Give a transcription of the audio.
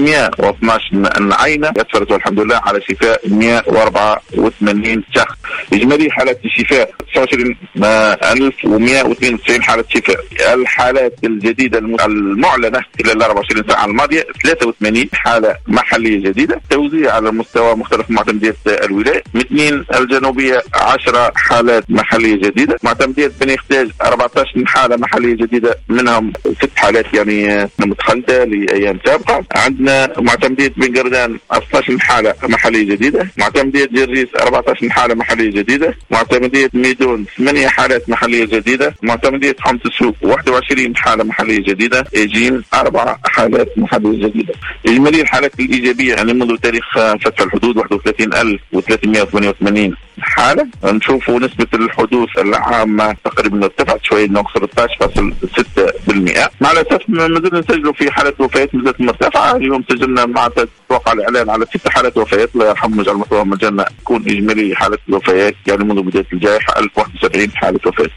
612 عينة أسفرت والحمد لله على شفاء 184 شخص. إجمالي حالات الشفاء 29192 حالة شفاء. الحالات الجديدة المعلنة خلال 24 ساعة الماضية 83 حالة محلية جديدة، توزيع على مستوى مختلف معتمديات الولاية. متنين الجنوبية 10 حالات محلية جديدة. معتمدية بني ختاج 14 حالة محلية جديدة، منهم 6 حالات يعني متخلدة لأيام سابقة. عندنا معتمدية بن قردان 12 حالة محلية جديدة. معتمدية جرجيس 14 حالة محلية جديدة. معتمدية ميدون 8 حالات محلية جديدة. معتمدية حمص السوق 21 حالة محلية جديدة. إيجين 4 حالات محلية جديدة. إجمالي الحالات الإيجابية يعني منذ تاريخ فتح الحدود 31388 حالة. نشوفوا نسبة الحدوث العامة تقريبا ارتفعت شوي، انه 13.6%. مع الأسف ما زلنا نسجلوا في حالة وفيات مازالت مرتفعة. اليوم سجلنا مع توقع الإعلان على 6 حالات وفيات، الله يرحمه ويجعل مثواهم الجنة. تكون إجمالي حالة الوفيات يعني منذ بداية الجائحة 1071 حالة وفاة.